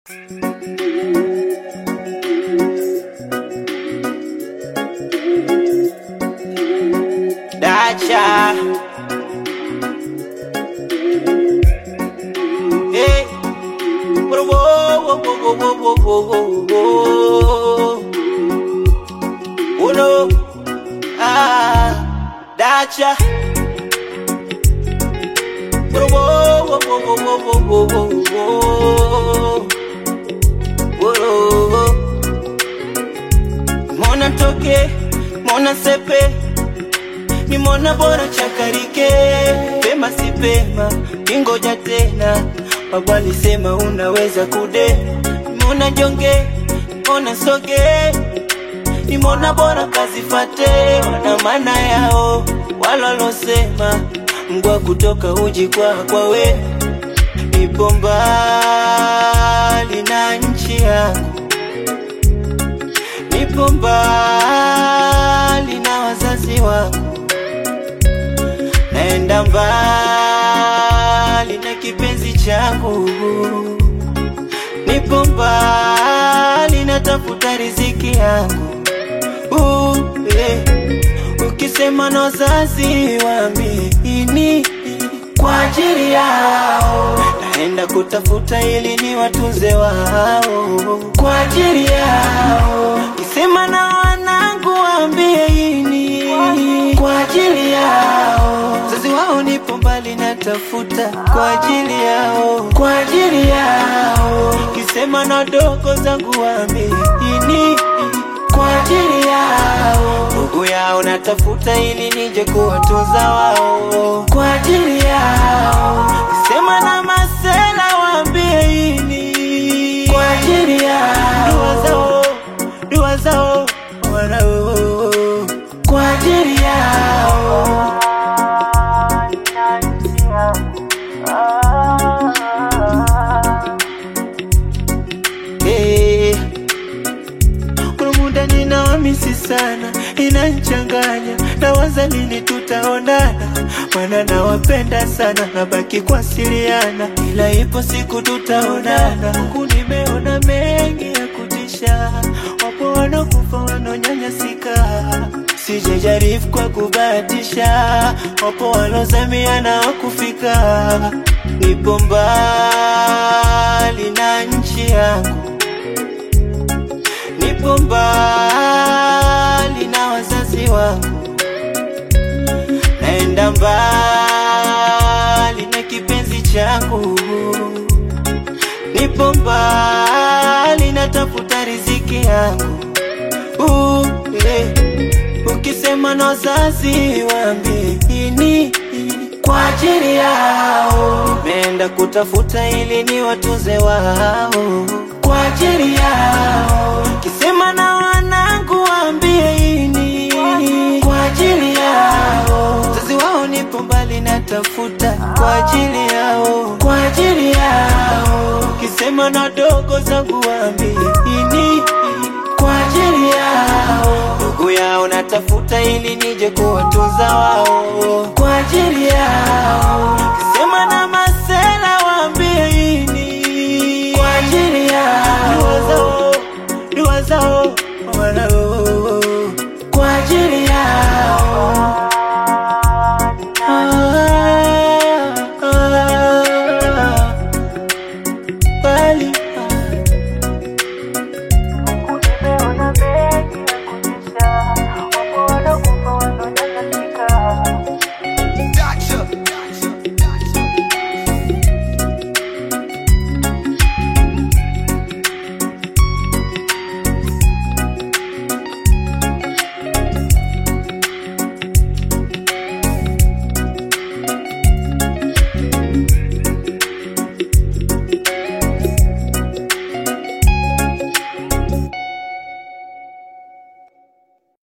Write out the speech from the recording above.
Dacha. Hey. Whoa, whoa, whoa, whoa, whoa, whoa, whoa. Oh no. Dacha. Whoa, whoa, whoa, whoa, whoa, whoa, whoa. Whoa. Mona toke, mona sepe, ni mona bora chakarike. Pema si pema, ingoja tena. Baba alisema unaweza kude. Mona jonge, mona soge, ni mona bora kazifate. Wana maana yao, walolosema Mgwa kutoka uji kwa we. Nipo mbali na nchi yangu, nipo mbali na wazazi wangu, naenda mbali na kipenzi changu, nipo mbali na tafuta riziki yangu. Ukisema na wazazi waamini kwa ajili yao, naenda kutafuta ili ni watunze wao kwa ajili yao. Kisema na wanangu waambie ini kwa ajili yao. Wazazi wao nipo mbali natafuta kwa ajili yao, kwa ajili yao. Kisema na dogo zangu waambie ini kwa ajili yao. Ndugu yao natafuta ili nije kuwatunza wao kwa ajili yao. Sema na masela waambie ini kwa ajili yao. Dua zao wanao kwa ajili yao. Ninawamisi sana, inanchanganya, nawaza lini tutaonana. Maana nawapenda sana, nabaki kuwasiliana, ila ipo siku tutaonana. Huku nimeona mengi ya kutisha, wapo wanakufa wananyanyasika. Sijajaribu kwa kubahatisha, wapo walozamia na wakufika. Nipo mbali na nchi yangu, nipo mbali na wazazi wangu, naenda mbali na kipenzi changu, nipo mbali na tafuta riziki yangu. Ukisema na wazazi waambie ini kwa ajili yao, naenda kutafuta ili ni watunze wao kwa ajili yao. Kisema na wanangu waambie ini kwa ajili yao. Wazazi wao nipo mbali natafuta kwa ajili yao, kwa ajili yao. Kisema na dogo zangu waambie ini kwa ajili yao. Ndugu yao natafuta ili nije kuwatunza wao kwa ajili yao. Kisema na masela